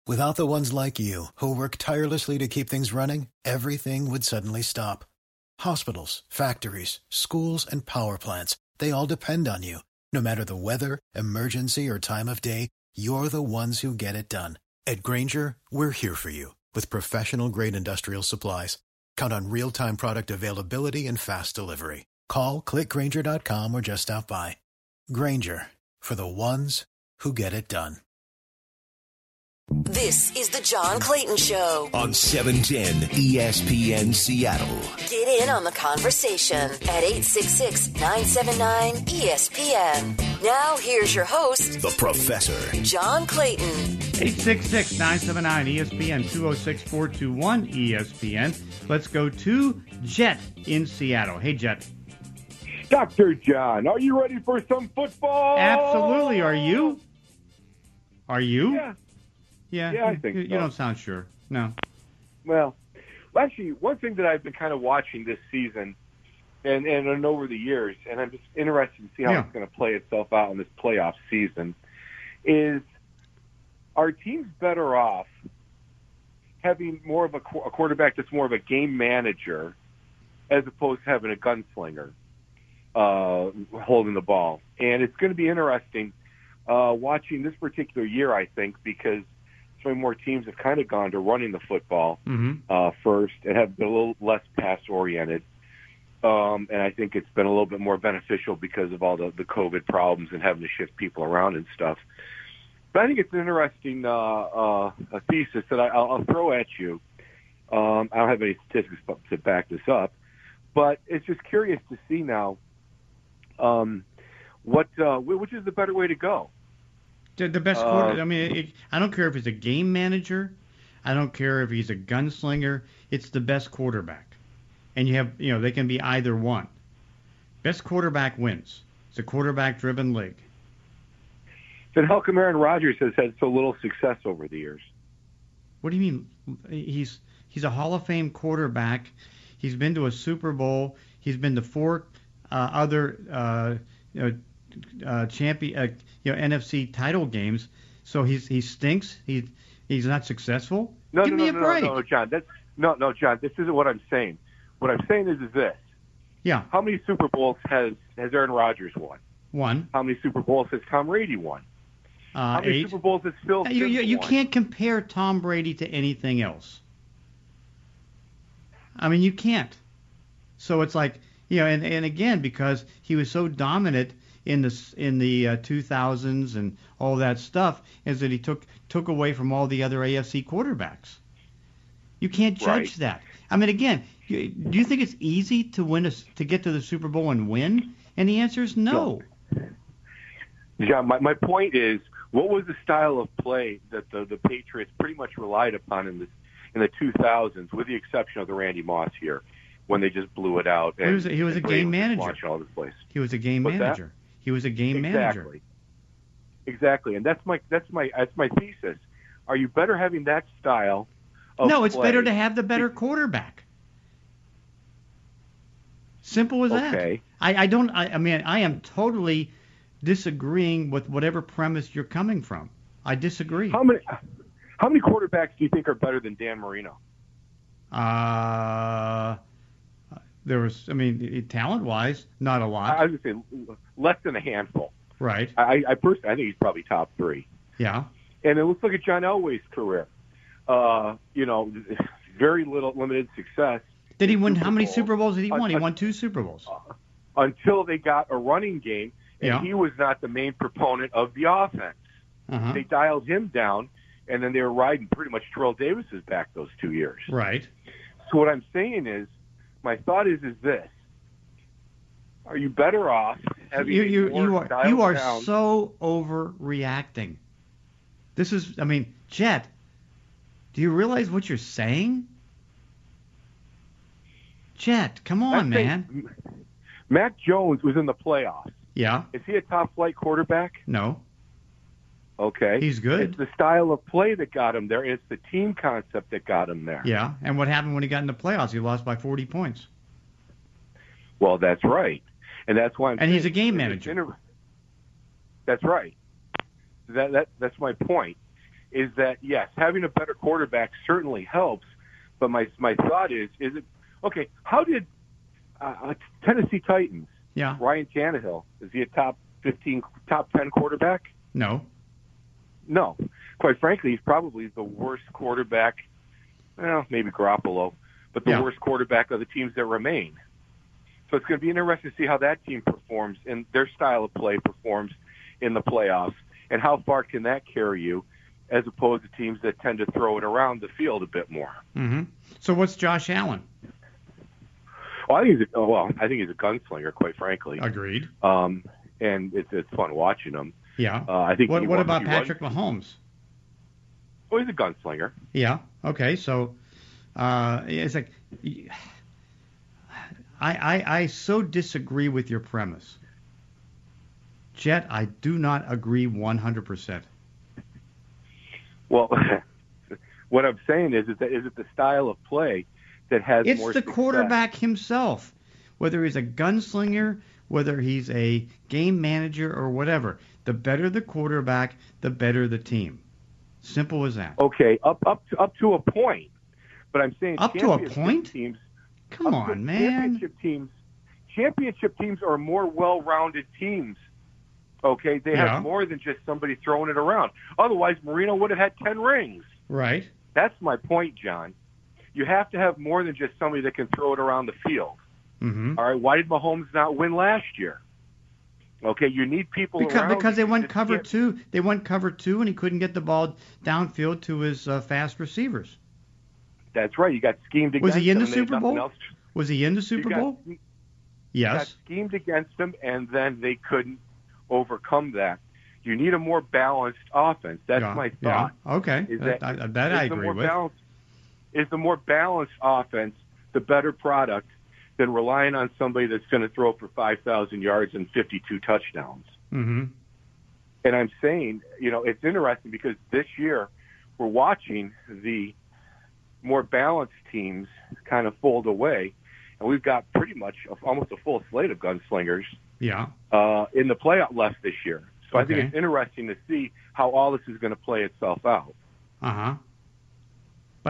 Without the ones like you, who work tirelessly to keep things running, everything would suddenly stop. Hospitals, factories, schools, and power plants, they all depend on you. No matter the weather, emergency, or time of day, you're the ones who get it done. At Grainger, we're here for you with professional-grade industrial supplies. Count on real-time product availability and fast delivery. Call, clickgrainger.com, or just stop by. Grainger, for the ones who get it done. This is the John Clayton Show on 710 ESPN Seattle. Get in on the conversation at 866-979-ESPN. Now here's your host, the Professor, John Clayton. 866-979-ESPN, 206-421-ESPN. Let's go to Jet in Seattle. Hey, Jet. Dr. John, are you ready for some football? Absolutely. Are you? Are you? Yeah, I think so. You don't sound sure. No. Well, actually, one thing that I've been kind of watching this season and over the years, and I'm just interested to see how it's going to play itself out in this playoff season, is are teams better off having more of a quarterback that's more of a game manager as opposed to having a gunslinger holding the ball? And it's going to be interesting watching this particular year, I think, because so many more teams have kind of gone to running the football first and have been a little less pass-oriented. And I think it's been a little bit more beneficial because of all the COVID problems and having to shift people around and stuff. But I think it's an interesting a thesis that I'll throw at you. I don't have any statistics to back this up, but it's just curious to see now which is the better way to go. The best quarterback. I mean, I don't care if he's a game manager. I don't care if he's a gunslinger. It's the best quarterback, and they can be either one. Best quarterback wins. It's a quarterback-driven league. Then how come Aaron Rodgers has had so little success over the years? What do you mean? He's a Hall of Fame quarterback. He's been to a Super Bowl. He's been to four other champion, NFC title games. So he stinks. He's not successful. Give me a break. No, John. John. This isn't what I'm saying. What I'm saying is this. Yeah. How many Super Bowls has Aaron Rodgers won? One. How many Super Bowls has Tom Brady won? How many 8. Super Bowls has Phil Simms You won? can't compare Tom Brady to anything else. I mean, you can't. So it's like, and again, because he was so dominant in the 2000s and all that stuff, is that he took away from all the other AFC quarterbacks. You can't judge that. I mean, again, do you think it's easy to to get to the Super Bowl and win? And the answer is no. John, my point is, what was the style of play that the Patriots pretty much relied upon in the 2000s, with the exception of the Randy Moss year, when they just blew it out? He was a game manager. All this place. He was a game manager. He was a game manager. Exactly, and that's my thesis. Are you better having that style of No, it's play? better to have the better quarterback. Simple as that. Okay. I am totally disagreeing with whatever premise you're coming from. I disagree. How many quarterbacks do you think are better than Dan Marino? Talent-wise, not a lot. I was going to say less than a handful. Right. I personally, I think he's probably top 3. Yeah. And then let's look at John Elway's career. Very limited success. Did he win? How many Super Bowls did he win? He won 2 Super Bowls. Until they got a running game, and he was not the main proponent of the offense. Uh-huh. They dialed him down, and then they were riding pretty much Terrell Davis's back those 2 years. Right. So what I'm saying is, my thought is this: are you better off having you are so overreacting. This is, Jet, do you realize what you're saying? Jet, come on, man. Mac Jones was in the playoffs. Yeah. Is he a top-flight quarterback? No. Okay. He's good. It's the style of play that got him there. It's the team concept that got him there. Yeah, and what happened when he got in the playoffs? He lost by 40 points. Well, that's right. And that's why And he's a game manager. That's right. That's my point. is that, yes, having a better quarterback certainly helps, but my thought is it, okay, how did Tennessee Titans, Ryan Tannehill, is he a top 10 quarterback? No. No. Quite frankly, he's probably the worst quarterback, well, maybe Garoppolo, but the worst quarterback of the teams that remain. So it's going to be interesting to see how that team performs and their style of play performs in the playoffs, and how far can that carry you as opposed to teams that tend to throw it around the field a bit more. Mm-hmm. So what's Josh Allen? Well, I think he's a gunslinger, quite frankly. Agreed. And it's fun watching him. Yeah. I think. What about Patrick Mahomes? Oh, he's a gunslinger. Yeah. Okay. So it's like I so disagree with your premise. Jet, I do not agree 100%. Well, what I'm saying is it the style of play that has it's more the success? Quarterback himself, whether he's a gunslinger, whether he's a game manager or whatever. The better the quarterback, the better the team. Simple as that. Okay, up to a point. But I'm saying up to a point. Teams, come on, man. Championship teams are more well-rounded teams. Okay, they have more than just somebody throwing it around. Otherwise, Marino would have had 10 rings. Right. That's my point, John. You have to have more than just somebody that can throw it around the field. Mm-hmm. All right, why did Mahomes not win last year? Okay, you need people around. Because they went cover two. They went cover two, and he couldn't get the ball downfield to his fast receivers. That's right. You got schemed against him. Was he in the Super Bowl? Was he in the Super Bowl? Yes. You got schemed against him, and then they couldn't overcome that. You need a more balanced offense. That's my thought. Yeah. Okay. That I agree with. Is the more balanced offense the better product than relying on somebody that's going to throw for 5,000 yards and 52 touchdowns? Mm-hmm. And I'm saying, it's interesting because this year we're watching the more balanced teams kind of fold away, and we've got pretty much almost a full slate of gunslingers in the playoff left this year. So I think it's interesting to see how all this is going to play itself out. Uh-huh. But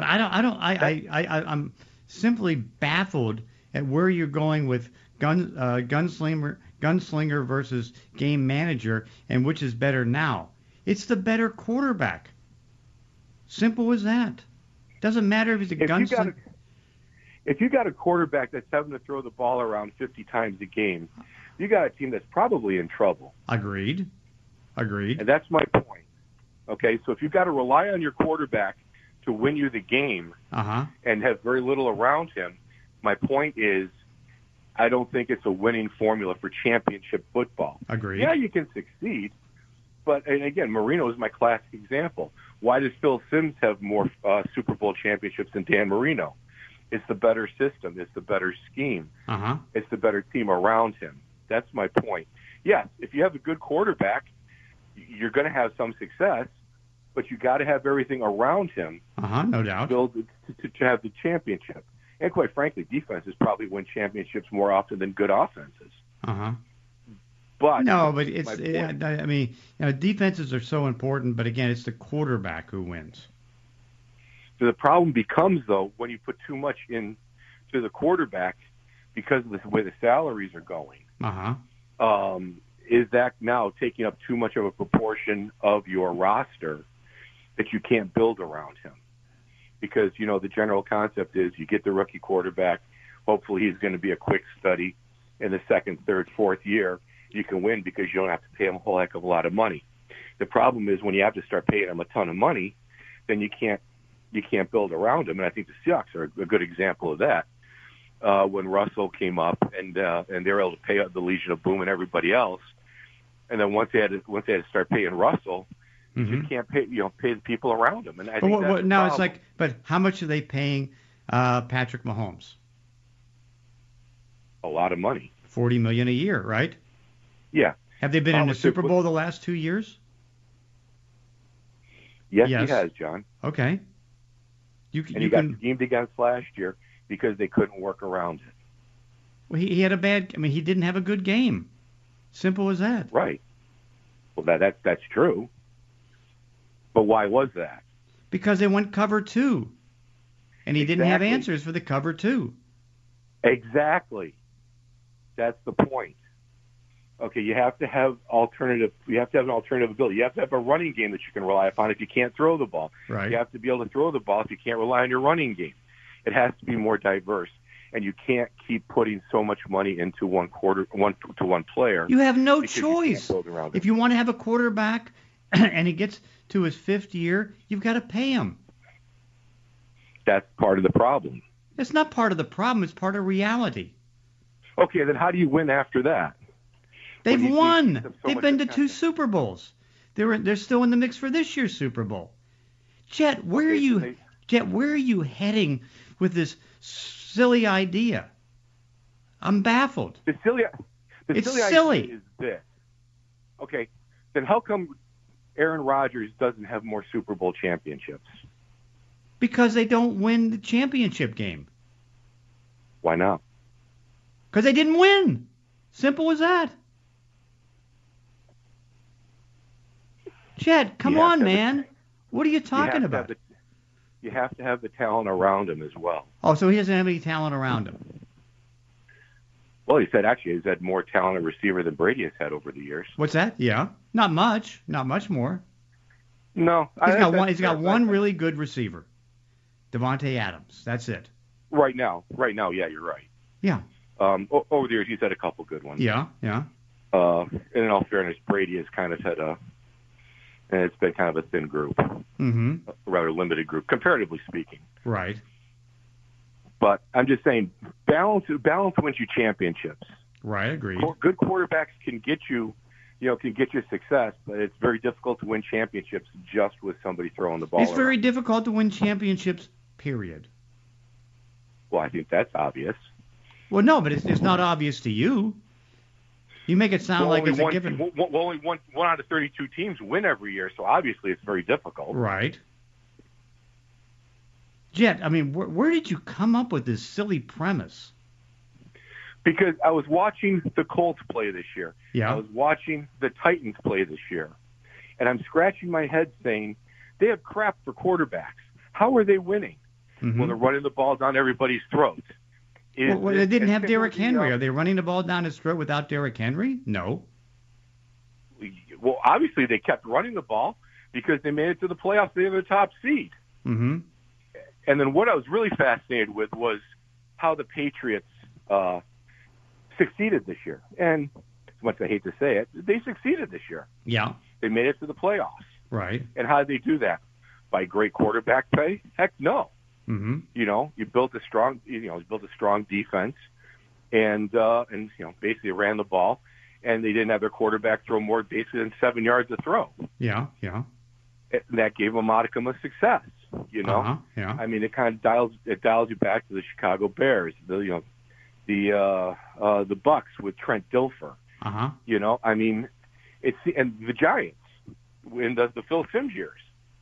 I'm simply baffled at where you're going with gunslinger versus game manager, and which is better now. It's the better quarterback. Simple as that. Doesn't matter if he's a gunslinger. If you got a quarterback that's having to throw the ball around 50 times a game, you got a team that's probably in trouble. Agreed. And that's my point. Okay, so if you've got to rely on your quarterback to win you the game and have very little around him, my point is I don't think it's a winning formula for championship football. Agreed. Yeah, you can succeed, but and again, Marino is my classic example. Why does Phil Simms have more Super Bowl championships than Dan Marino? It's the better system. It's the better scheme. It's the better team around him. That's my point. Yes, if you have a good quarterback, you're going to have some success, but you got to have everything around him. No doubt. To have the championship. And quite frankly, defenses probably win championships more often than good offenses. But defenses are so important, but again, it's the quarterback who wins. So the problem becomes, though, when you put too much into the quarterback because of the way the salaries are going. Is that now taking up too much of a proportion of your roster that you can't build around him? Because, the general concept is you get the rookie quarterback. Hopefully he's going to be a quick study in the second, third, fourth year. You can win because you don't have to pay him a whole heck of a lot of money. The problem is when you have to start paying him a ton of money, then you can't build around him. And I think the Seahawks are a good example of that. When Russell came up and they were able to pay out the Legion of Boom and everybody else, and then once they had to start paying Russell, you can't pay the people around him. And I think that's now it's like, but how much are they paying Patrick Mahomes? A lot of money. $40 million a year, right? Yeah. Have they been in the Super Bowl the last 2 years? Yes, he has, John. Okay. He got schemed against last year because they couldn't work around it. Well, he had he didn't have a good game. Simple as that. Right. Well, that's true. But why was that? Because they went cover 2. And he didn't have Exactly. answers for the cover 2. Exactly. That's the point. Okay, you have to have alternative. You have to have an alternative ability. You have to have a running game that you can rely upon if you can't throw the ball. Right. You have to be able to throw the ball if you can't rely on your running game. It has to be more diverse, and you can't keep putting so much money into one player. You have no because you can't choice. build around it. If you want to have a quarterback and he gets to his 5th year, you've got to pay him. That's part of the problem. It's not part of the problem. It's part of reality. Okay, then how do you win after that? They've When you won. give them so They've much been to 2 attention. Super Bowls. They're still in the mix for this year's Super Bowl. Jet, where Okay, are so you? Jet, where are you heading with this silly idea? I'm baffled. The silly It's idea silly. is this. Okay, then how come Aaron Rodgers doesn't have more Super Bowl championships? Because they don't win the championship game. Why not? Because they didn't win. Simple as that. Jet, come You have on, to have man. What are you talking about? You have to have the talent around him as well. Oh, so he doesn't have any talent around him. Well, he said actually he's had more talent at receiver than Brady has had over the years. What's that? Yeah. Not much. Not much more. No, He's got one really good receiver. Devontae Adams. That's it. right now. Yeah, you're right. Yeah. Over the years, he's had a couple good ones. Yeah. And in all fairness, Brady has kind of had and it's been kind of a thin group, Mm-hmm. a rather limited group, comparatively speaking. Right. But I'm just saying, balance wins you championships. Right. Agreed. Good quarterbacks can get you success, but it's very difficult to win championships just with somebody throwing the ball It's very around. difficult to win championships, period. Well, I think that's obvious. Well, no, but it's not obvious to you. You make it sound like it's a given. Only one out of 32 teams win every year, so obviously it's very difficult. Right. Jet, I mean, where did you come up with this silly premise? Because I was watching the Colts play this year. Yeah. I was watching the Titans play this year. And I'm scratching my head saying, they have crap for quarterbacks. How are they winning? Mm-hmm. Well, they're running the ball down everybody's throats. Well, they didn't have Derrick Henry. Are Are they running the ball down his throat without Derrick Henry? No. Well, obviously they kept running the ball because they made it to the playoffs. They were the top seed. Mm-hmm. And then what I was really fascinated with was how the Patriots succeeded this year. And as much as I hate to say it, they succeeded this year. Yeah. They made it to the playoffs. Right. And how did they do that? By great quarterback play? Heck no. Mm-hmm. You built a strong defense, and basically ran the ball, and they didn't have their quarterback throw more basically than 7 yards to throw. Yeah. And that gave them a modicum of success. Uh-huh. Yeah. I mean, it kind of dials you back to the Chicago Bears, the Bucks with Trent Dilfer. Uh-huh. I mean, and the Giants in the Phil Simms years.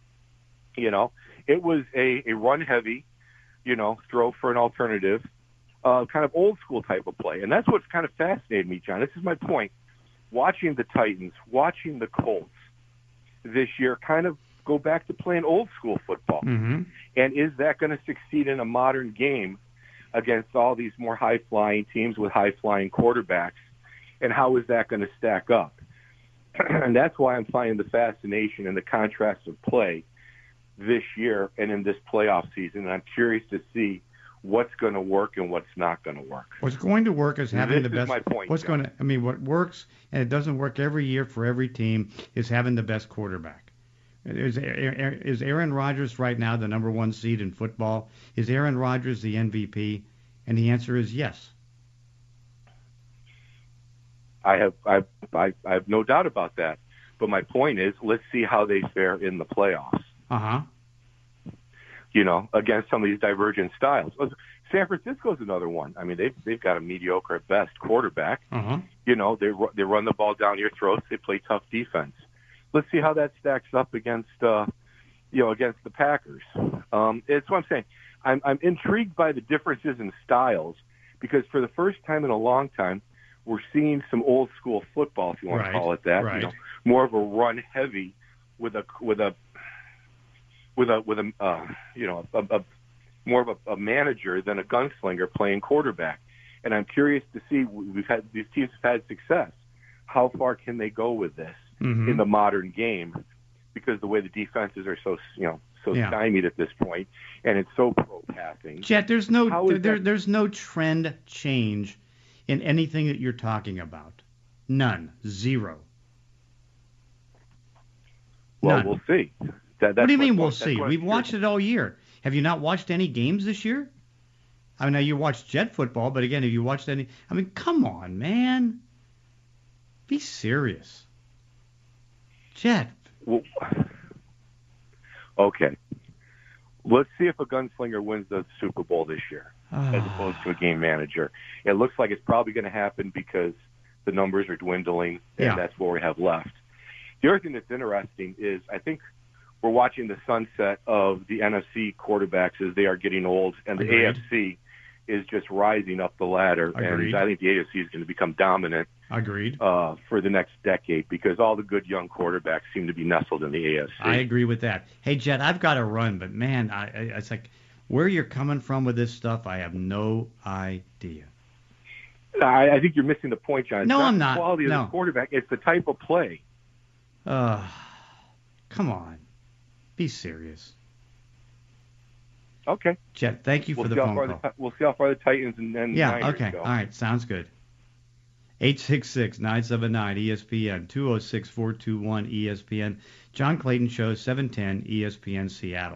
It was a run-heavy, throw for an alternative, kind of old-school type of play. And that's what's kind of fascinated me, John. This is my point. Watching the Titans, watching the Colts this year kind of go back to playing old-school football. Mm-hmm. And is that going to succeed in a modern game against all these more high-flying teams with high-flying quarterbacks? And how is that going to stack up? And that's why I'm finding the fascination and the contrast of play this year and in this playoff season. And I'm curious to see what's going to work and what's not going to work. What's going to work is having the best. This is my point, What works, and it doesn't work every year for every team, is having the best quarterback. Is Aaron Rodgers right now the number 1 seed in football? Is Aaron Rodgers the MVP? And the answer is yes. I have no doubt about that. But my point is, let's see how they fare in the playoffs. Uh-huh. Against some of these divergent styles. San Francisco's another one. I mean, they've got a mediocre at best quarterback. Uh-huh. They run the ball down your throats. They play tough defense. Let's see how that stacks up against against the Packers. It's what I'm saying. I'm intrigued by the differences in styles because for the first time in a long time, we're seeing some old school football, if you want to call it that. Right. More of a run heavy with a with a more of a manager than a gunslinger playing quarterback. And I'm curious to see, these teams have had success. How far can they go with this in the modern game? Because the way the defenses are so stymied at this point, and it's so pro-passing. Jet, there's no trend change in anything that you're talking about. None. Zero. Well, None. we'll see. What do you mean we'll see? We've watched it all year. Have you not watched any games this year? I mean, now you watched Jet football, but again, have you watched any? I mean, come on, man. Be serious. Jet. Well, okay. Let's see if a gunslinger wins the Super Bowl this year as opposed to a game manager. It looks like it's probably going to happen because the numbers are dwindling, and that's what we have left. The other thing that's interesting is I think we're watching the sunset of the NFC quarterbacks as they are getting old, and the AFC is just rising up the ladder. Agreed. And I think the AFC is going to become dominant. Agreed. For the next decade, because all the good young quarterbacks seem to be nestled in the AFC. I agree with that. Hey, Jet, I've got to run, but man, it's like where you're coming from with this stuff, I have no idea. I think you're missing the point, John. It's No, not I'm the not. quality of No. the quarterback. It's the type of play. Come on. Be serious. Okay. Jet, thank you for the phone call. We'll see how far the Titans and Niners okay. go. All right, sounds good. 866-979-ESPN, 206-421-ESPN. John Clayton Show, 710 ESPN Seattle.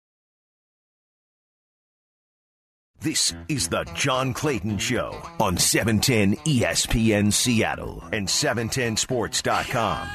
This is the John Clayton Show on 710 ESPN Seattle and 710sports.com.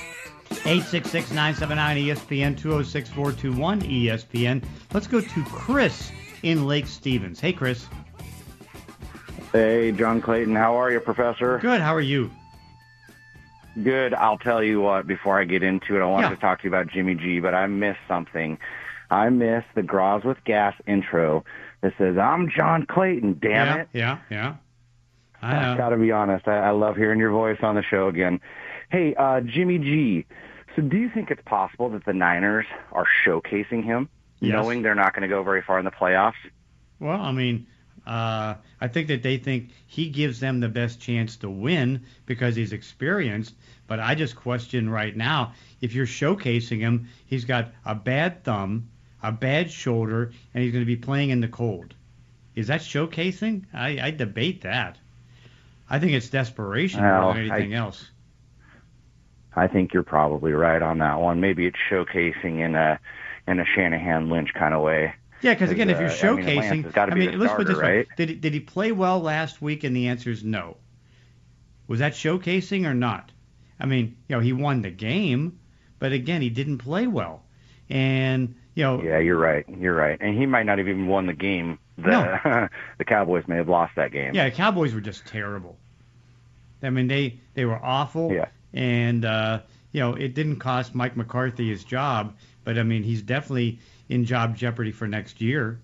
866-979-ESPN, 206-421-ESPN. Let's go to Chris in Lake Stevens. Hey, Chris. Hey, John Clayton. How are you, Professor? Good. How are you? Good. I'll tell you what, before I get into it, I wanted to talk to you about Jimmy G, but I missed something. I missed the Graz with Gas intro that says, I'm John Clayton, damn it. Yeah. I got to be honest. I love hearing your voice on the show again. Hey, Jimmy G, so do you think it's possible that the Niners are showcasing him, knowing they're not going to go very far in the playoffs? Well, I mean, I think that they think he gives them the best chance to win because he's experienced. But I just question right now, if you're showcasing him, he's got a bad thumb, a bad shoulder, and he's going to be playing in the cold. Is that showcasing? I debate that. I think it's desperation more than anything else. I think you're probably right on that one. Maybe it's showcasing in a Shanahan Lynch kind of way. Yeah, because again, if you're showcasing, let's put it this way: right? did he play well last week? And the answer is no. Was that showcasing or not? I mean, he won the game, but again, he didn't play well, and Yeah, you're right. And he might not have even won the game. The Cowboys may have lost that game. Yeah, the Cowboys were just terrible. I mean, they were awful. Yeah. And it didn't cost Mike McCarthy his job, but I mean, he's definitely in job jeopardy for next year.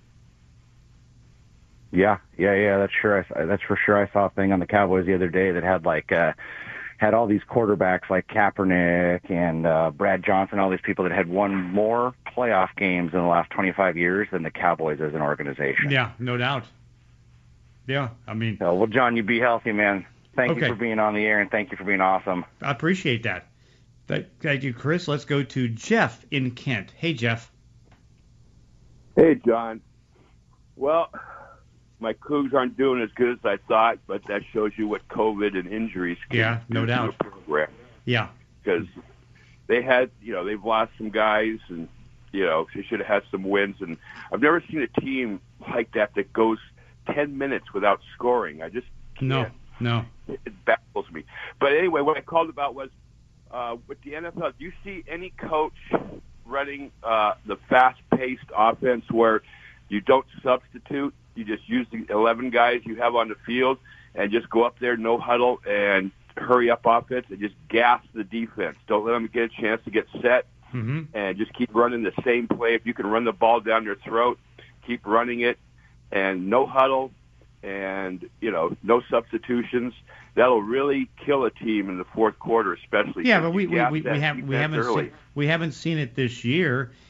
Yeah. That's for sure. I saw a thing on the Cowboys the other day that had had all these quarterbacks like Kaepernick and Brad Johnson, all these people that had won more playoff games in the last 25 years than the Cowboys as an organization. Yeah, no doubt. Yeah, I mean. Well, John, you be healthy, man. Thank you for being on the air, and thank you for being awesome. I appreciate that. Thank you, Chris. Let's go to Jeff in Kent. Hey, Jeff. Hey, John. Well, my Cougs aren't doing as good as I thought, but that shows you what COVID and injuries can no do doubt. to a program. Yeah. Because they had, they've lost some guys, and, they should have had some wins. And I've never seen a team like that goes 10 minutes without scoring. I just can't. No. It baffles me. But anyway, what I called about was with the NFL, do you see any coach running the fast-paced offense where you don't substitute, you just use the 11 guys you have on the field and just go up there, no huddle, and hurry up offense and just gas the defense? Don't let them get a chance to get set, and just keep running the same play. If you can run the ball down their throat, keep running it, and no huddle, and no substitutions. That'll really kill a team in the fourth quarter, especially. Yeah, but we haven't seen it this year,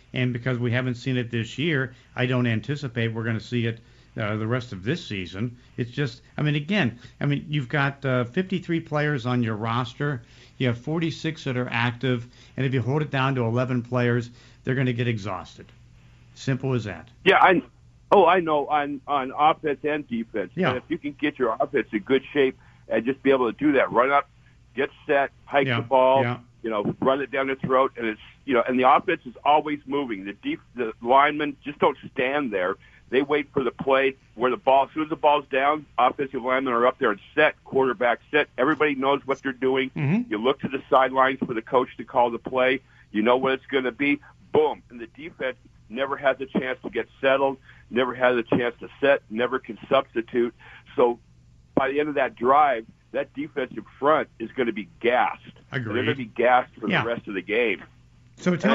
And because we haven't seen it this year, I don't anticipate we're going to see it the rest of this season. It's just, you've got 53 players on your roster. You have 46 that are active. And if you hold it down to 11 players, they're going to get exhausted. Simple as that. Yeah, I know on offense and defense. Yeah. And if you can get your offense in good shape and just be able to do that, run up, get set, hike the ball, run it down the throat, and it's and the offense is always moving. The linemen just don't stand there. They wait for the play where the ball, as soon as the ball's down, offensive linemen are up there and set, quarterback set. Everybody knows what they're doing. Mm-hmm. You look to the sidelines for the coach to call the play. You know what it's going to be. Boom. And the defense never has a chance to get settled, never has a chance to set, never can substitute. So by the end of that drive, that defensive front is going to be gassed. Agreed. They're going to be gassed for the rest of the game. So tell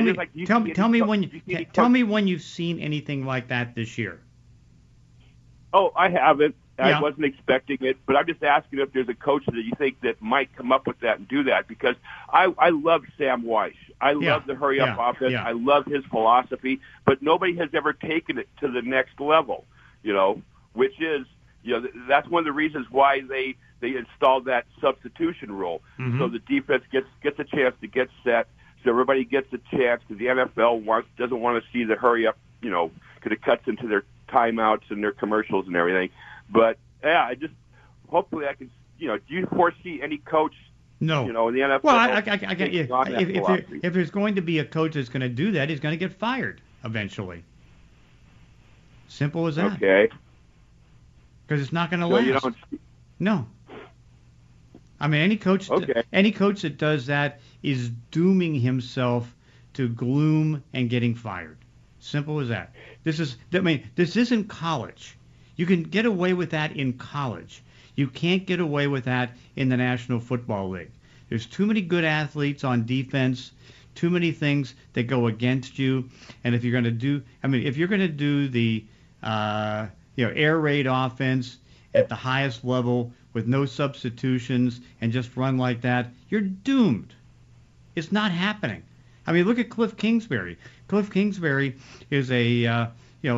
me when you've seen anything like that this year. Oh, I haven't. Yeah. I wasn't expecting it, but I'm just asking if there's a coach that you think that might come up with that and do that, because I love Sam Weiss. I love the hurry-up offense. Yeah. I love his philosophy, but nobody has ever taken it to the next level, which is, that's one of the reasons why they installed that substitution rule. Mm-hmm. So the defense gets a chance to get set, so everybody gets a chance, because the NFL doesn't want to see the hurry-up, because it cuts into their timeouts and their commercials and everything. But hopefully I can, do you foresee any coach, no, in the NFL? Well, I get you. If there's going to be a coach that's going to do that, he's going to get fired eventually. Simple as that. Okay. Because it's not going to last. No. Any coach that does that is dooming himself to gloom and getting fired. Simple as that. This isn't college. You can get away with that in college. You can't get away with that in the National Football League. There's too many good athletes on defense, too many things that go against you. And if you're going to do the air raid offense at the highest level with no substitutions and just run like that, you're doomed. It's not happening. Look at Cliff Kingsbury. Cliff Kingsbury is an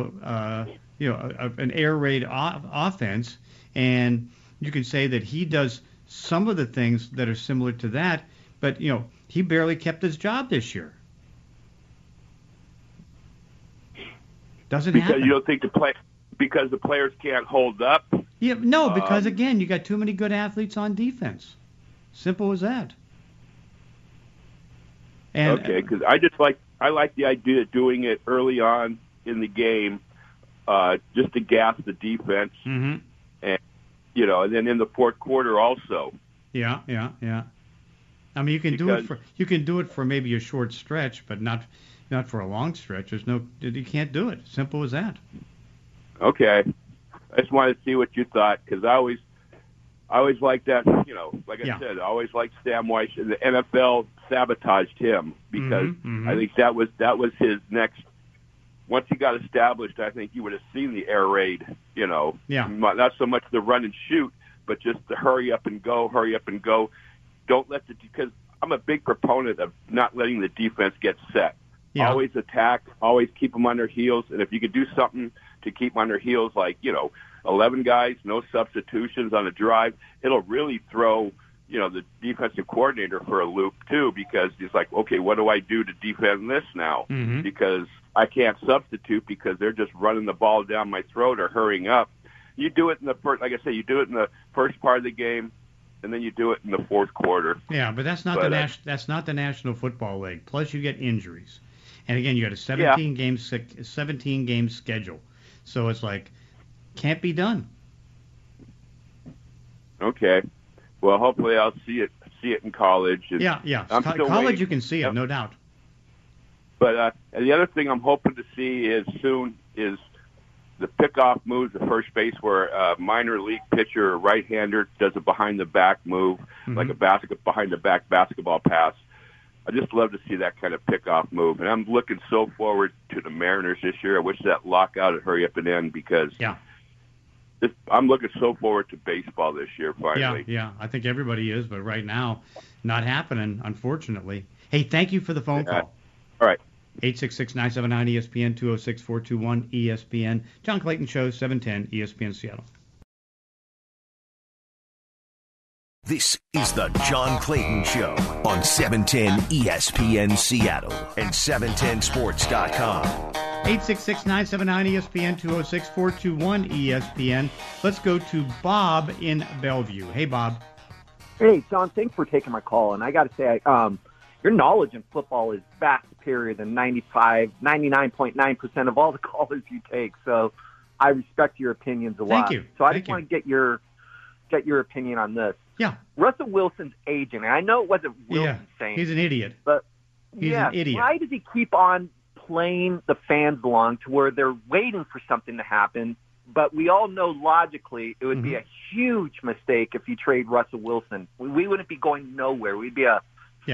air raid offense, and you can say that he does some of the things that are similar to that, but he barely kept his job this year. Doesn't happen. Because you don't think because the players can't hold up? Yeah, no, because again, you got too many good athletes on defense. Simple as that. And, okay, because I like the idea of doing it early on in the game, just to gas the defense, mm-hmm. and and then in the fourth quarter also. Yeah. You can do it for maybe a short stretch, but not for a long stretch. You can't do it. Simple as that. Okay, I just wanted to see what you thought, because I always liked that. I said, I always liked Sam Weiss, and the NFL sabotaged him because mm-hmm. I think that was his next. Once he got established, I think you would have seen the air raid. Not so much the run and shoot, but just the hurry up and go. Don't let because I'm a big proponent of not letting the defense get set. Yeah. Always attack, always keep them on their heels, and if you could do something to keep them on their heels, like 11 guys, no substitutions on a drive, it'll really throw the defensive coordinator for a loop too, because he's like, okay, what do I do to defend this now? Mm-hmm. Because I can't substitute because they're just running the ball down my throat or hurrying up. You do it in the first, like I said, you do it in the first part of the game, and then you do it in the fourth quarter. Yeah, but that's not the National Football League. Plus, you get injuries, and again, you got a 17 game schedule, so it's like can't be done. Okay, well, hopefully I'll see it in college. And yeah. College waiting. You can see it, no doubt. But and the other thing I'm hoping to see is the pickoff moves, the first base where a minor league pitcher, a right-hander, does a behind-the-back move, mm-hmm. like a behind-the-back basketball pass. I just love to see that kind of pickoff move, and I'm looking so forward to the Mariners this year. I wish that lockout would hurry up and end, because I'm looking so forward to baseball this year, finally. Yeah, I think everybody is, but right now, not happening, unfortunately. Hey, thank you for the phone call. All right. 866-979-ESPN, 206-421-ESPN. John Clayton Show, 710 ESPN Seattle. This is the John Clayton Show on 710 ESPN Seattle and 710sports.com. 866-979-ESPN, 206-421-ESPN. Let's go to Bob in Bellevue. Hey, Bob. Hey, John, thanks for taking my call. And I got to say, your knowledge in football is vastly superior than 99.9% of all the callers you take. So I respect your opinions a lot. Thank you. So I just want to get your opinion on this. Yeah. Russell Wilson's agent, and I know it wasn't Wilson saying, he's an idiot. But he's an idiot. Why does he keep on playing the fans along to where they're waiting for something to happen? But we all know logically it would be a huge mistake if you trade Russell Wilson. We wouldn't be going nowhere. We'd be a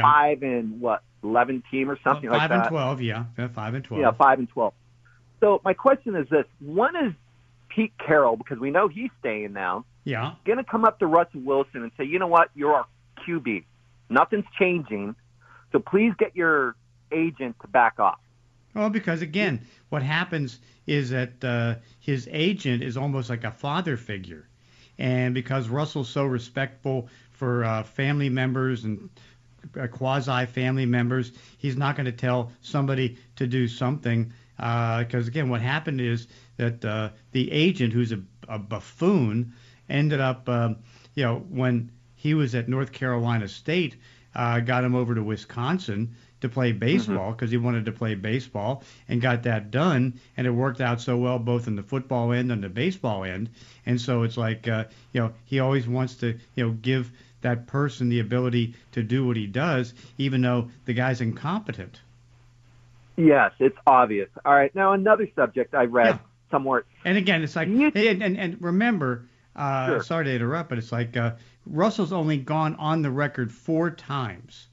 5-11 team or something like that. 5-12, yeah. 5-12. Yeah, 5-12. So my question is this: when is Pete Carroll, because we know he's staying now, going to come up to Russell Wilson and say, you know what, you're our QB. Nothing's changing, so please get your agent to back off? Well, because, again, what happens is that his agent is almost like a father figure. And because Russell's so respectful for family members and quasi-family members, he's not going to tell somebody to do something. Because, again, what happened is that the agent, who's a buffoon, ended up, when he was at North Carolina State, got him over to Wisconsin to play baseball because he wanted to play baseball and got that done. And it worked out so well both in the football end and the baseball end. And so it's like, he always wants to, give that person the ability to do what he does, even though the guy's incompetent. Yes, it's obvious. All right. Now, another subject I read somewhere. And again, it's like, and remember, sorry to interrupt, but it's like Russell's only gone on the record four times,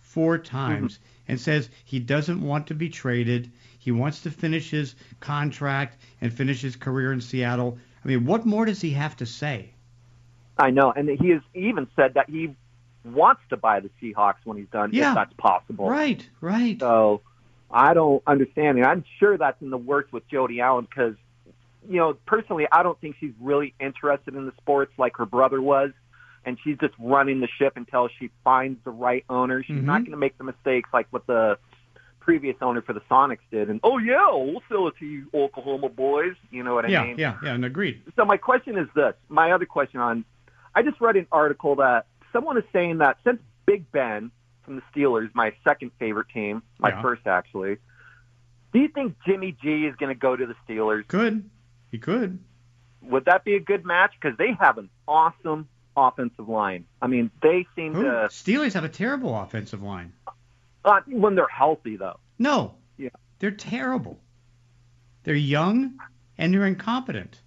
and says he doesn't want to be traded. He wants to finish his contract and finish his career in Seattle. I mean, what more does he have to say? I know, and he has even said that he wants to buy the Seahawks when he's done, if that's possible. Right. So I don't understand. And I'm sure that's in the works with Jody Allen because, personally, I don't think she's really interested in the sports like her brother was, and she's just running the ship until she finds the right owner. She's not going to make the mistakes like what the previous owner for the Sonics did. And, we'll sell it to you Oklahoma boys. You know what I mean? Yeah, and agreed. So my question is this. My other question I just read an article that someone is saying that since Big Ben from the Steelers, my second favorite team, my first actually, do you think Jimmy G is going to go to the Steelers? He could. Would that be a good match? Because they have an awesome offensive line. I mean, they seem to... Steelers have a terrible offensive line. When they're healthy, though. No. Yeah. They're terrible. They're young, and they're incompetent.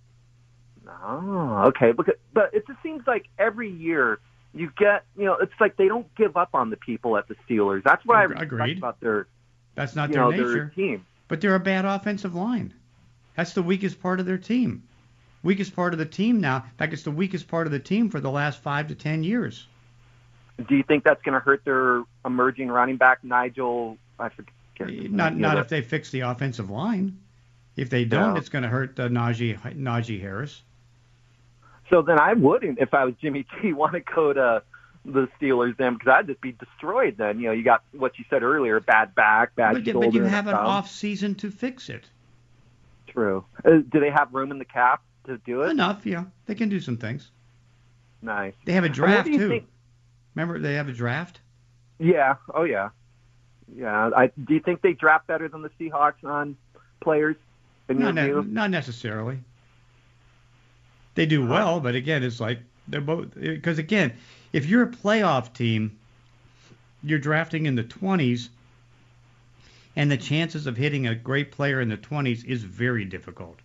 Oh, okay. But it just seems like every year you get, it's like they don't give up on the people at the Steelers. That's what I respect about their... That's not their nature. Their team. But they're a bad offensive line. That's the weakest part of their team. Weakest part of the team now. In fact, it's the weakest part of the team for the last 5 to 10 years. Do you think that's going to hurt their emerging running back, Nigel? I forget. Not if they fix the offensive line. If they don't, it's going to hurt Najee Harris. So then I wouldn't, if I was Jimmy G, want to go to the Steelers then, because I'd just be destroyed then. You got what you said earlier, bad back, bad shoulder. But you have an off season to fix it. True. Do they have room in the cap to do it? Enough, yeah. They can do some things. Nice. They have a draft, too. Remember, they have a draft? Yeah. Oh, yeah. Yeah. Do you think they draft better than the Seahawks on players? Not necessarily. They do well, but again, it's like they're both... Because, again, if you're a playoff team, you're drafting in the 20s, and the chances of hitting a great player in the 20s is very difficult.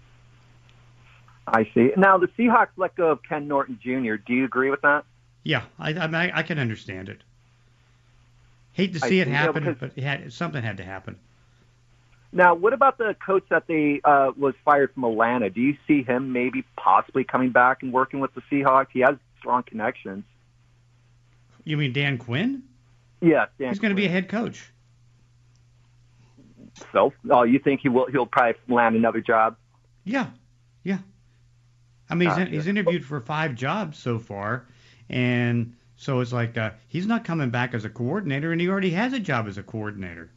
I see. Now, the Seahawks let go of Ken Norton Jr. Do you agree with that? Yeah, I can understand it. Hate to see it happen, but something had to happen. Now, what about the coach that they was fired from Atlanta? Do you see him maybe possibly coming back and working with the Seahawks? He has strong connections. You mean Dan Quinn? Yeah, Dan He's going to be a head coach. So, you think he'll probably land another job? Yeah. I mean, he's interviewed for 5 jobs so far, and so it's like he's not coming back as a coordinator, and he already has a job as a coordinator.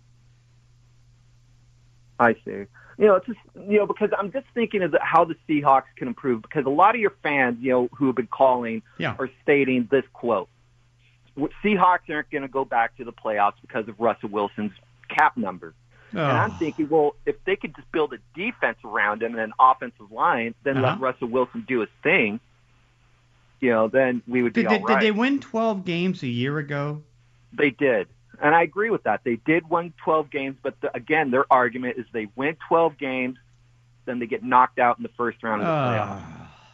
I see. It's just, because I'm just thinking of how the Seahawks can improve, because a lot of your fans, who have been calling are stating this quote: Seahawks aren't going to go back to the playoffs because of Russell Wilson's cap number. And I'm thinking, well, if they could just build a defense around him and an offensive line, then let Russell Wilson do his thing, then we would be all right. Did they win 12 games a year ago? They did. And I agree with that. They did win 12 games, but again, their argument is they win 12 games, then they get knocked out in the first round of the playoffs.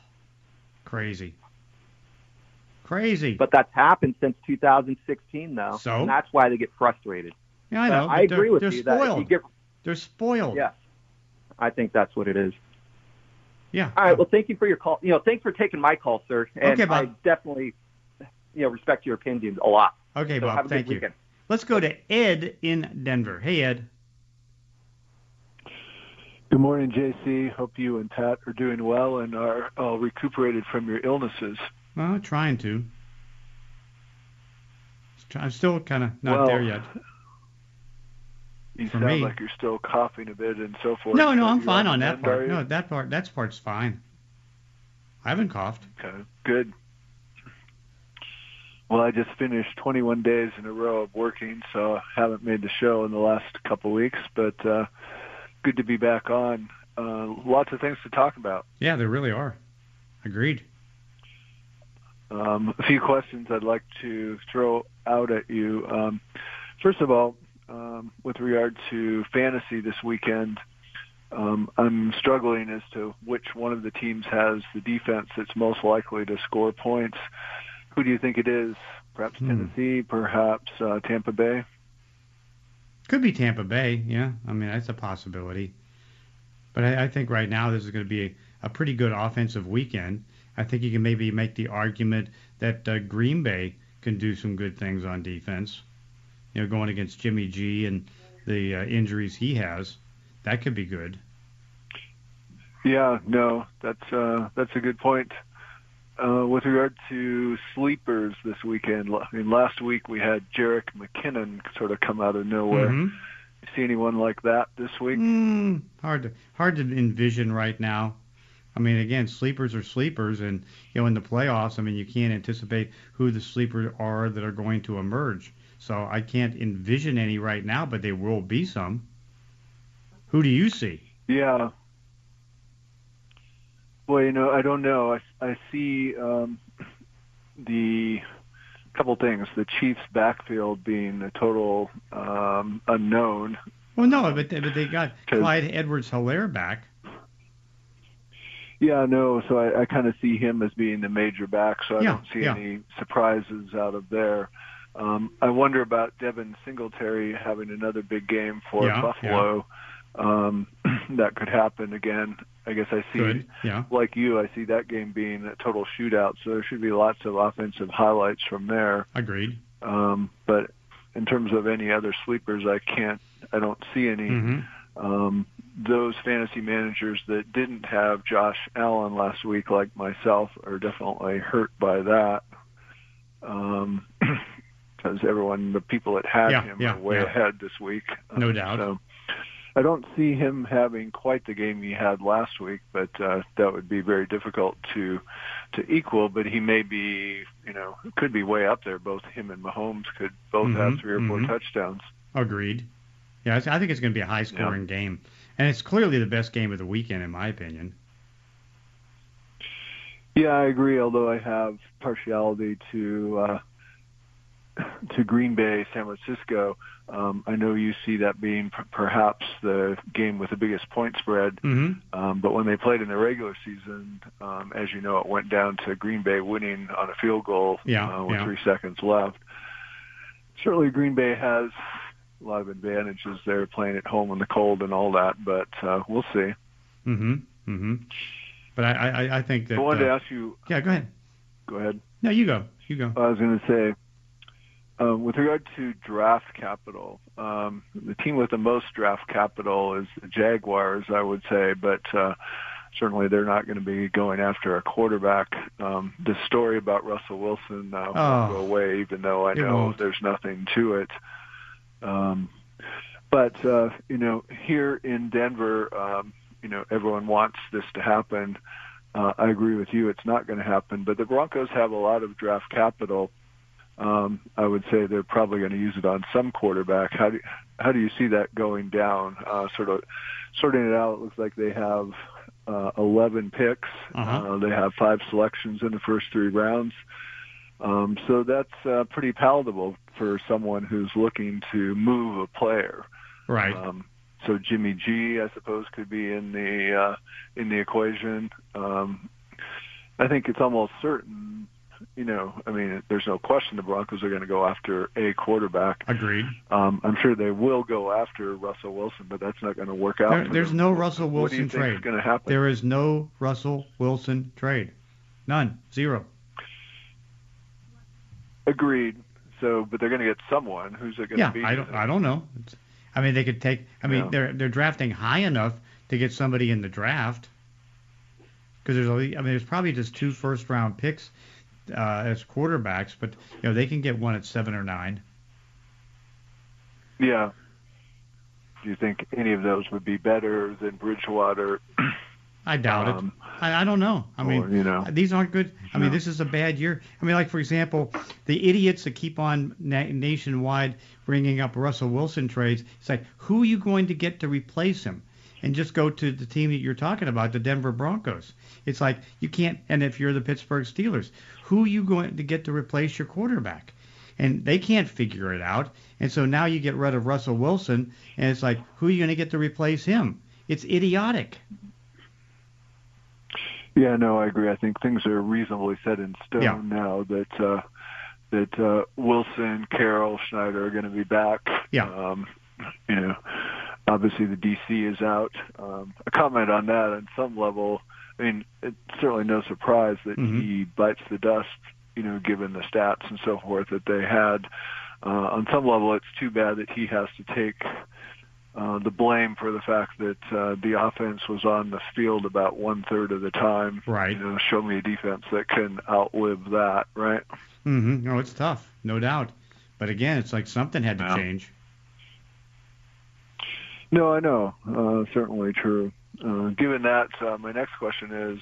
Crazy. But that's happened since 2016, though. So? And that's why they get frustrated. Yeah, I know. I agree with you. Spoiled. They're spoiled. Yeah. I think that's what it is. Yeah. All right. Well, thank you for your call. Thanks for taking my call, sir. And okay, Bob. I definitely, respect your opinions a lot. Okay, so Bob. Have a thank good you. Weekend. Let's go to Ed in Denver. Hey, Ed. Good morning, JC. Hope you and Pat are doing well and are recuperated from your illnesses. Well, trying to. I'm still kind of not there yet. You sound like you're still coughing a bit and so forth. No, I'm fine on that part. No, that part's fine. I haven't coughed. Okay, good. Well, I just finished 21 days in a row of working, so I haven't made the show in the last couple of weeks, but good to be back on. Lots of things to talk about. Yeah, there really are. Agreed. A few questions I'd like to throw out at you. First of all, with regard to fantasy this weekend, I'm struggling as to which one of the teams has the defense that's most likely to score points. Who do you think it is? Perhaps Tennessee, perhaps Tampa Bay? Could be Tampa Bay, yeah. I mean, that's a possibility. But I think right now this is going to be a pretty good offensive weekend. I think you can maybe make the argument that Green Bay can do some good things on defense. Going against Jimmy G and the injuries he has, that could be good. Yeah, no, that's a good point. With regard to sleepers this weekend, I mean, last week we had Jerick McKinnon sort of come out of nowhere. Mm-hmm. You see anyone like that this week? Hard to envision right now. I mean, again, sleepers are sleepers, and in the playoffs, I mean, you can't anticipate who the sleepers are that are going to emerge. So I can't envision any right now, but there will be some. Who do you see? Yeah. Well, I don't know. I see the couple things. The Chiefs' backfield being a total unknown. Well, no, but they got Clyde Edwards-Helaire back. Yeah, no. So I kind of see him as being the major back. So I don't see any surprises out of there. I wonder about Devin Singletary having another big game for Buffalo. That could happen again. I guess I see, like you, I see that game being a total shootout, so there should be lots of offensive highlights from there. Agreed. But in terms of any other sleepers, I don't see any. Mm-hmm. Those fantasy managers that didn't have Josh Allen last week, like myself, are definitely hurt by that. Because the people that had him are way ahead this week. No doubt. So I don't see him having quite the game he had last week, but that would be very difficult to equal. But he may be, could be way up there. Both him and Mahomes could both have 3 or 4 touchdowns. Agreed. Yeah, I think it's going to be a high-scoring game. And it's clearly the best game of the weekend, in my opinion. Yeah, I agree, although I have partiality to Green Bay, San Francisco. I know you see that being perhaps the game with the biggest point spread. Mm-hmm. But when they played in the regular season, as you know, it went down to Green Bay winning on a field goal with 3 seconds left. Certainly Green Bay has a lot of advantages there, playing at home in the cold and all that, but we'll see. Mm-hmm. Mm-hmm. But I think that... I wanted to ask you... Yeah, go ahead. Go ahead. No, you go. I was going to say, With regard to draft capital, the team with the most draft capital is the Jaguars, I would say, but certainly they're not going to be going after a quarterback. The story about Russell Wilson won't go away, even though I know there's nothing to it. But here in Denver, everyone wants this to happen. I agree with you. It's not going to happen. But the Broncos have a lot of draft capital. I would say they're probably going to use it on some quarterback. How do you see that going down? Sort of sorting it out, it looks like they have 11 picks. They have 5 selections in the first 3 rounds. So that's pretty palatable for someone who's looking to move a player. Right. So Jimmy G, I suppose, could be in the equation. I think it's almost certain. There's no question the Broncos are going to go after a quarterback. Agreed. I'm sure they will go after Russell Wilson, but that's not going to work out. There's no Russell Wilson what do you trade. Think is going to happen? There is no Russell Wilson trade. None. 0. Agreed. So, but they're going to get someone. Who's it going to be? I don't know. They could take. They're drafting high enough to get somebody in the draft. Because there's probably just 2 first-round picks as quarterbacks, but they can get one at 7 or 9. Yeah. Do you think any of those would be better than Bridgewater? I doubt it. I don't know. These aren't good. This is a bad year. Like, for example, the idiots that keep on nationwide bringing up Russell Wilson trades, it's like, who are you going to get to replace him? And just go to the team that you're talking about, the Denver Broncos. It's like, you can't, and if you're the Pittsburgh Steelers, who are you going to get to replace your quarterback? And they can't figure it out. And so now you get rid of Russell Wilson, and it's like, who are you going to get to replace him? It's idiotic. Yeah, no, I agree. I think things are reasonably set in stone now that Wilson, Carroll, Schneider are going to be back. Yeah. Obviously the DC is out. A comment on that on some level, it's certainly no surprise that he bites the dust, given the stats and so forth that they had. On some level, it's too bad that he has to take the blame for the fact that the offense was on the field about 1/3 of the time. Right. Show me a defense that can outlive that, right? Mm-hmm. No, it's tough, no doubt. But again, it's like something had to change. No, I know. Certainly true. Given that, my next question is,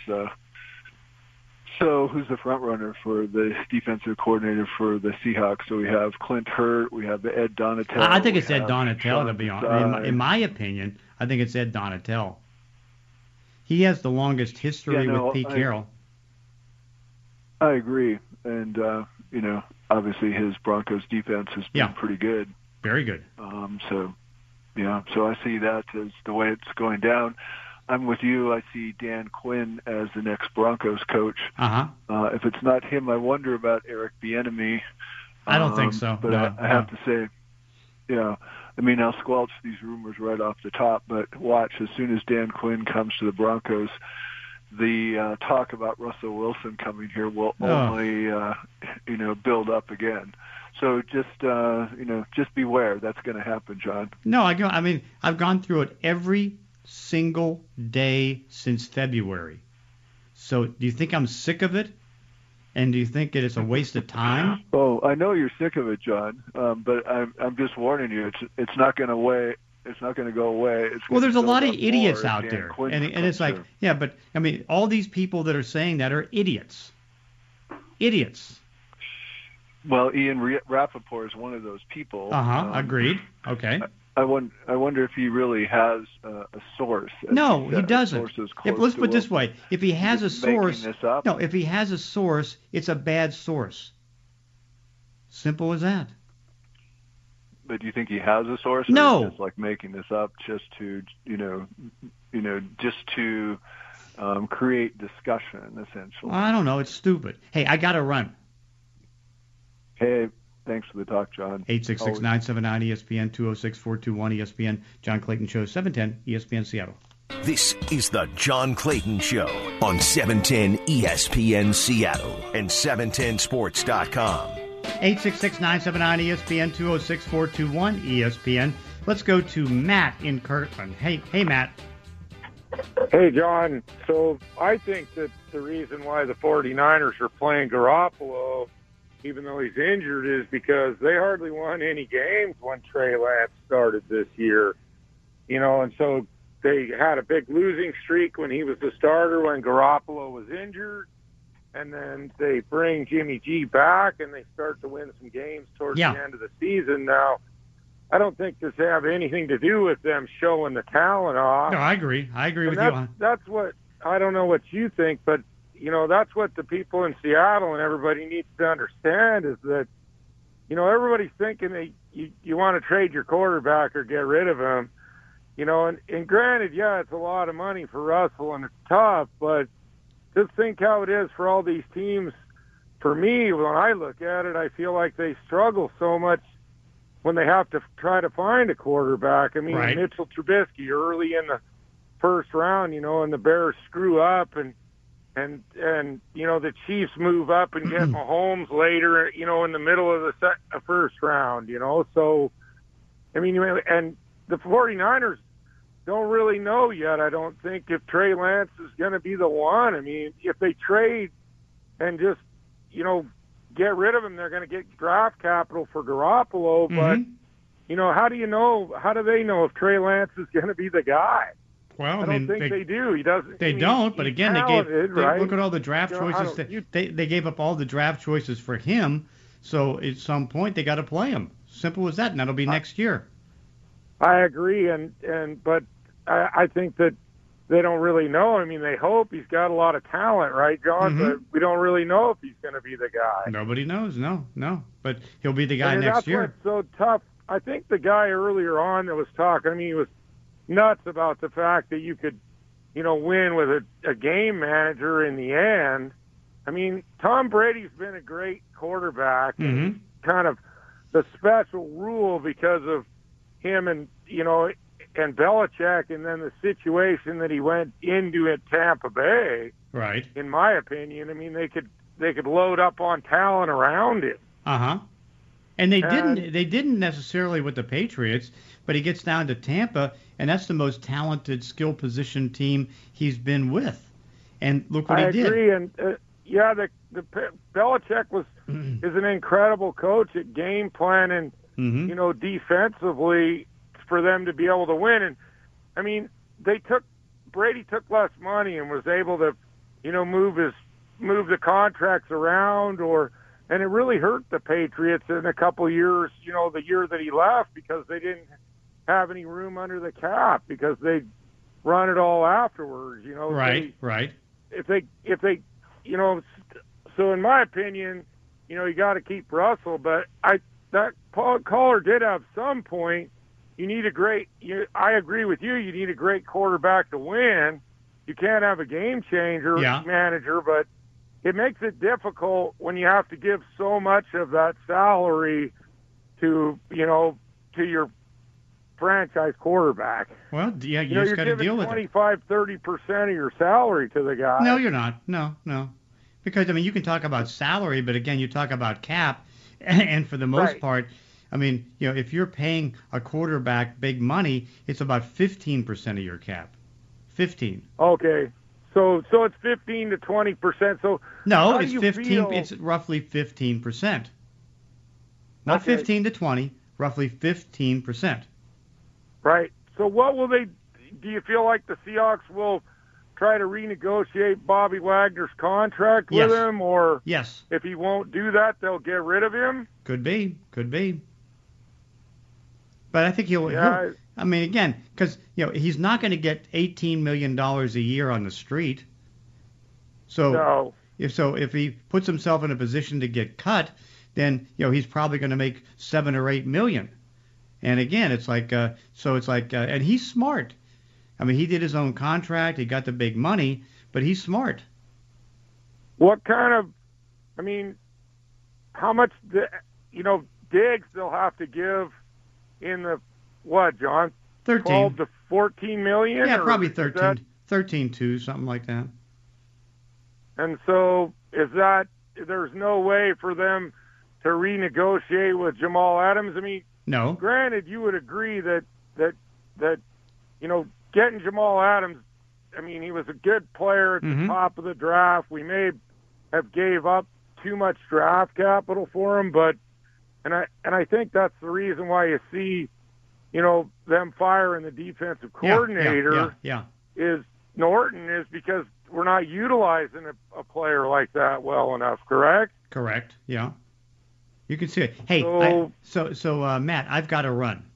so who's the front runner for the defensive coordinator for the Seahawks? So we have Clint Hurt, we have Ed Donatel. I think it's Ed Donatel, to be honest. In my opinion, I think it's Ed Donatel. He has the longest history with Pete Carroll. I agree. And, obviously his Broncos defense has been pretty good. Very good. So I see that as the way it's going down. I'm with you. I see Dan Quinn as the next Broncos coach. If it's not him, I wonder about Eric Bieniemy. I don't think so. But I have to say, I'll squelch these rumors right off the top, but watch, as soon as Dan Quinn comes to the Broncos, the talk about Russell Wilson coming here will only, build up again. So just beware. That's going to happen, John. No, I've gone through it every single day since February. So do you think I'm sick of it? And do you think that it's a waste of time? Oh, I know you're sick of it, John. But I'm just warning you. It's not going to wait. It's not going to go away. There's a lot of idiots out there, and it's like, but all these people that are saying that are idiots. Idiots. Well, Ian Rappaport is one of those people. Agreed. Okay. I wonder if he really has a source. No, he doesn't. Let's put it this way: if he has a source, if he has a source, it's a bad source. Simple as that. But do you think he has a source? No. Or just like making this up just to create discussion, essentially. I don't know. It's stupid. Hey, I got to run. Hey, thanks for the talk, John. 866-979-ESPN, 206-421-ESPN, John Clayton Show, 710 ESPN Seattle. This is the John Clayton Show on 710 ESPN Seattle and 710sports.com. 866-979-ESPN, 206-421-ESPN. Let's go to Matt in Kirtland. Hey, Matt. Hey, John. So I think that the reason why the 49ers are playing Garoppolo, even though he's injured, is because they hardly won any games when Trey Lance started this year. And so they had a big losing streak when he was the starter when Garoppolo was injured. And then they bring Jimmy G back, and they start to win some games towards the end of the season. Now, I don't think this have anything to do with them showing the talent off. No, I agree. I agree with you. That's what, I don't know what you think, but, that's what the people in Seattle and everybody needs to understand is that, everybody's thinking that you want to trade your quarterback or get rid of him. And granted, it's a lot of money for Russell, and it's tough, but just think how it is for all these teams. For me, when I look at it, I feel like they struggle so much when they have to try to find a quarterback. I mean, right. Mitchell Trubisky early in the first round, and the Bears screw up, and the Chiefs move up and get Mahomes later, in the middle of the first round, So, I mean, and the 49ers don't really know yet, I don't think, if Trey Lance is going to be the one. I mean, if they trade and just, get rid of him, they're going to get draft capital for Garoppolo. But, how do they know if Trey Lance is going to be the guy? Well, I don't think they do. He doesn't. They don't, but again, right? Look at all the draft choices. They gave up all the draft choices for him, so at some point they got to play him. Simple as that, and that'll be next year. I agree, but I think that they don't really know. I mean, they hope. He's got a lot of talent, right, John? But we don't really know if he's going to be the guy. Nobody knows, no. But he'll be the guy next year. That's what's so tough. I think the guy earlier on that was talking, he was nuts about the fact that you could, win with a game manager in the end. I mean, Tom Brady's been a great quarterback. And kind of the special rule because of him and Belichick, and then the situation that he went into at Tampa Bay. Right. In my opinion, I mean, they could load up on talent around him. And they didn't necessarily with the Patriots, but he gets down to Tampa, and that's the most talented skill position team he's been with. And look what he did. I agree, and the Belichick is an incredible coach at game planning, defensively, for them to be able to win. And I mean, Brady took less money and was able to, move the contracts around, and it really hurt the Patriots in a couple years, the year that he left, because they didn't have any room under the cap because they'd run it all afterwards, Right. If they, so in my opinion, you got to keep Russell, but that caller did have some point. You need I agree with you. You need a great quarterback to win. You can't have a game changer manager, but it makes it difficult when you have to give so much of that salary to your franchise quarterback. Well, you just got to deal with it. 25-30% of your salary to the guy. No, you're not. No. Because, you can talk about salary, but again, you talk about cap, and for the most part, if you're paying a quarterback big money, it's about 15% of your cap. 15. Okay. So it's 15 to 20%. So no, it's 15. It's roughly 15%. Not 15 to 20, roughly 15%. Right. So what will they? Do you feel like the Seahawks will try to renegotiate Bobby Wagner's contract with him, or if he won't do that, they'll get rid of him? Could be. But I think he'll again, because he's not going to get $18 million a year on the street. So if he puts himself in a position to get cut, then he's probably going to make $7 or $8 million. And again, it's like and he's smart. He did his own contract. He got the big money, but he's smart. What kind of? How much? Diggs they'll have to give in the what, John? 13. 12 to 14 million? Yeah, probably 13. 13.2, something like that. And so is that there's no way for them renegotiate with Jamal Adams? I mean, no. Granted, you would agree that getting Jamal Adams, I mean, he was a good player at the top of the draft. We may have gave up too much draft capital for him, but I think that's the reason why you see, them firing the defensive coordinator is Norton, is because we're not utilizing a player like that well enough, correct? Correct, yeah. You can see it. Hey, so Matt, I've got to run.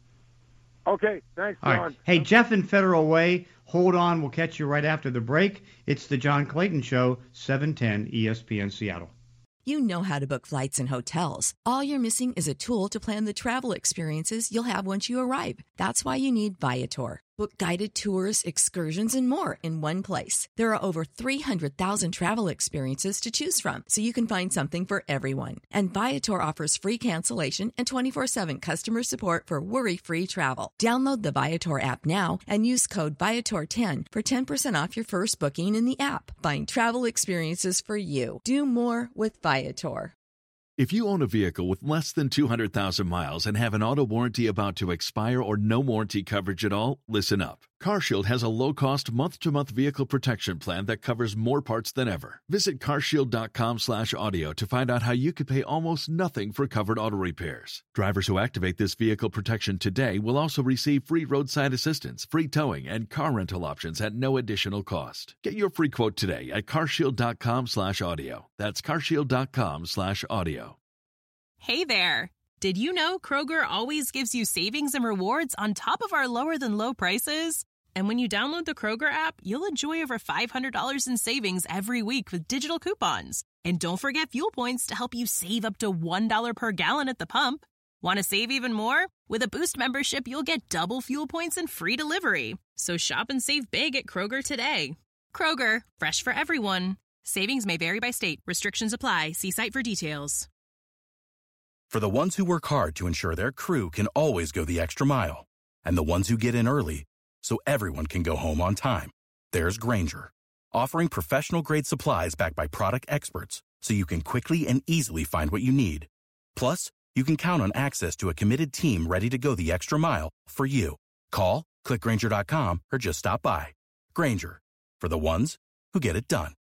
Okay, thanks, John. All right. Hey, Jeff in Federal Way, hold on. We'll catch you right after the break. It's the John Clayton Show, 710 ESPN Seattle. You know how to book flights and hotels. All you're missing is a tool to plan the travel experiences you'll have once you arrive. That's why you need Viator. Book guided tours, excursions, and more in one place. There are over 300,000 travel experiences to choose from, so you can find something for everyone. And Viator offers free cancellation and 24/7 customer support for worry-free travel. Download the Viator app now and use code Viator10 for 10% off your first booking in the app. Find travel experiences for you. Do more with Viator. If you own a vehicle with less than 200,000 miles and have an auto warranty about to expire or no warranty coverage at all, listen up. CarShield has a low-cost month-to-month vehicle protection plan that covers more parts than ever. Visit carshield.com/audio to find out how you could pay almost nothing for covered auto repairs. Drivers who activate this vehicle protection today will also receive free roadside assistance, free towing, and car rental options at no additional cost. Get your free quote today at carshield.com/audio. That's carshield.com/audio. Hey there! Did you know Kroger always gives you savings and rewards on top of our lower-than-low prices? And when you download the Kroger app, you'll enjoy over $500 in savings every week with digital coupons. And don't forget fuel points to help you save up to $1 per gallon at the pump. Want to save even more? With a Boost membership, you'll get double fuel points and free delivery. So shop and save big at Kroger today. Kroger, fresh for everyone. Savings may vary by state. Restrictions apply. See site for details. For the ones who work hard to ensure their crew can always go the extra mile, and the ones who get in early so everyone can go home on time, there's Grainger, offering professional-grade supplies backed by product experts so you can quickly and easily find what you need. Plus, you can count on access to a committed team ready to go the extra mile for you. Call, click Grainger.com, or just stop by. Grainger, for the ones who get it done.